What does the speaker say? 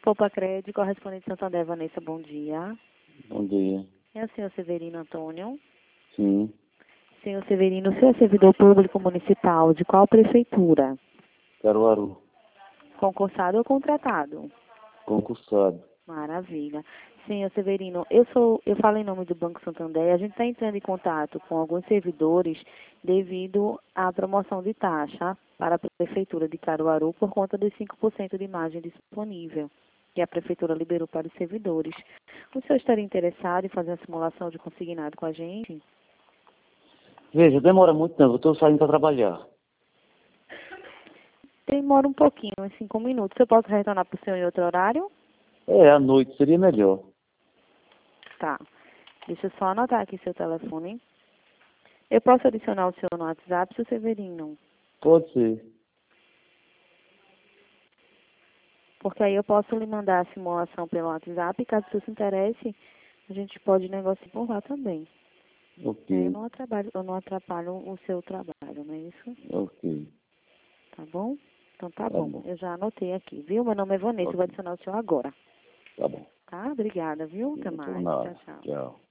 Poupa Crédito, correspondente Santander, Vanessa, bom dia. Bom dia. É o senhor Severino Antônio? Sim, Senhor Severino, o senhor é servidor público municipal de qual prefeitura? Caruaru. Concursado ou contratado? Concursado. Maravilha. Senhor Severino, eu falo em nome do Banco Santander. A gente está entrando em contato com alguns servidores devido à promoção de taxa para a Prefeitura de Caruaru por conta dos 5% de margem disponível que a Prefeitura liberou para os servidores. O senhor estaria interessado em fazer uma simulação de consignado com a gente? Veja, demora muito tempo, eu estou saindo para trabalhar. Demora um pouquinho, uns 5 minutos. Eu posso retornar para o senhor em outro horário? À noite seria melhor. Tá. Deixa eu só anotar aqui seu telefone. Eu posso adicionar o senhor no WhatsApp, seu Severino? Pode ser. Porque aí eu posso lhe mandar a simulação pelo WhatsApp e caso você se interesse, a gente pode negociar por lá também. Aí Ok, eu não atrapalho o seu trabalho, não é isso? ok. Tá bom? Então tá Tá bom. bom. Eu já anotei aqui, viu? Meu nome é Vanessa, eu vou Ok, adicionar o senhor agora. tá bom. Tá? Obrigada, viu? Até Não estou mais. Tchau, nada. tchau. Tchau.